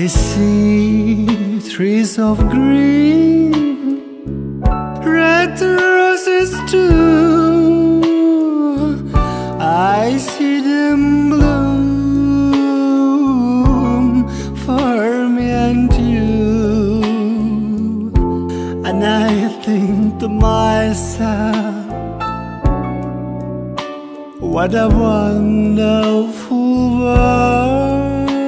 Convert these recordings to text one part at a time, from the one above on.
I see trees of green, red roses too. I see them bloom for me and you. And I think to myself, what a wonderful world.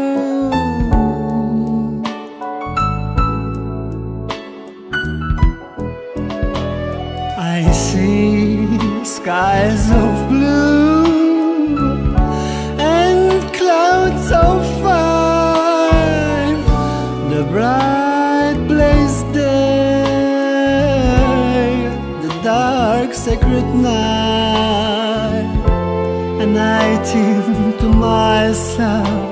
I see skies of blue and clouds of fine, the bright blaze day, the dark sacred night. And I think to myself,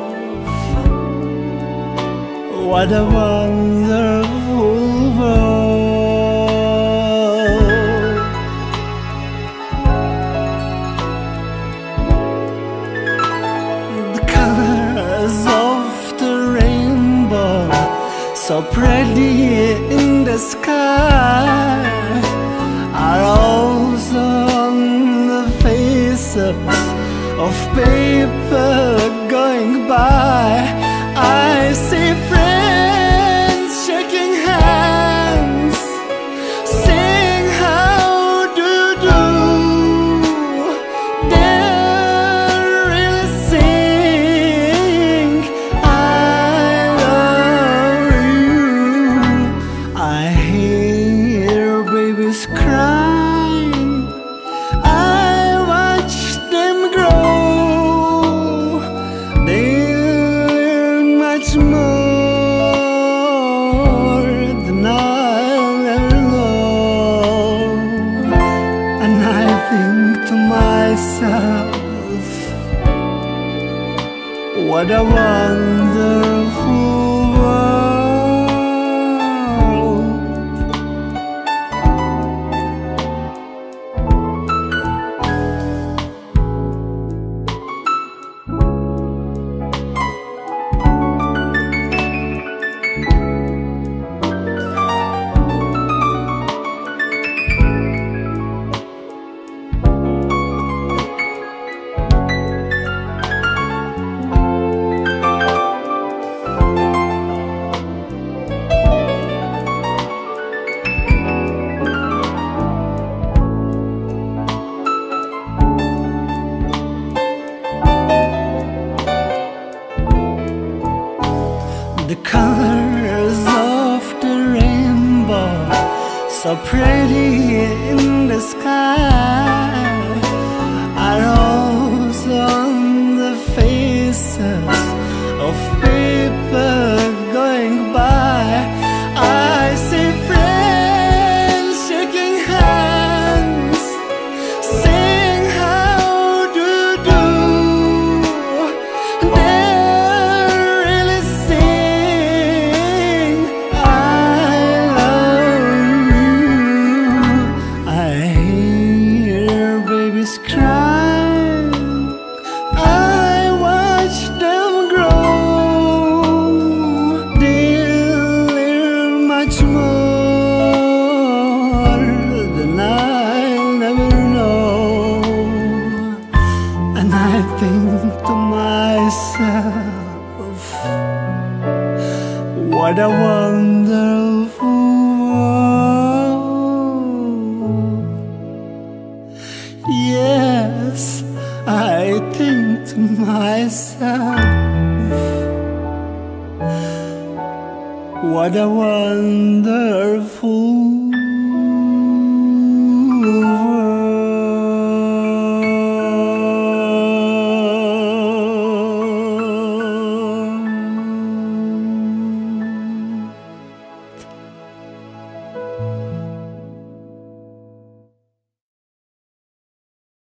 what a wonderful world. The colors of the rainbow, so pretty in the sky, are also on the faces of people going by. I see friends shaking hands, saying how do you do. They're really saying I love you. I hear babies crying, I watch them grow. They learn much more than I'll ever know. And I think to myself, what a wonderful world. The colors of the rainbow, so pretty in the sky, are also on the faces of people going by. I see friends shaking hands, saying how do you do. They're really saying I love you. I hear babies cry, I watch them grow. They'll learn much more than I'll ever know. And I think to myself, what a wonderful world. Yes, I think to myself, what a wonderful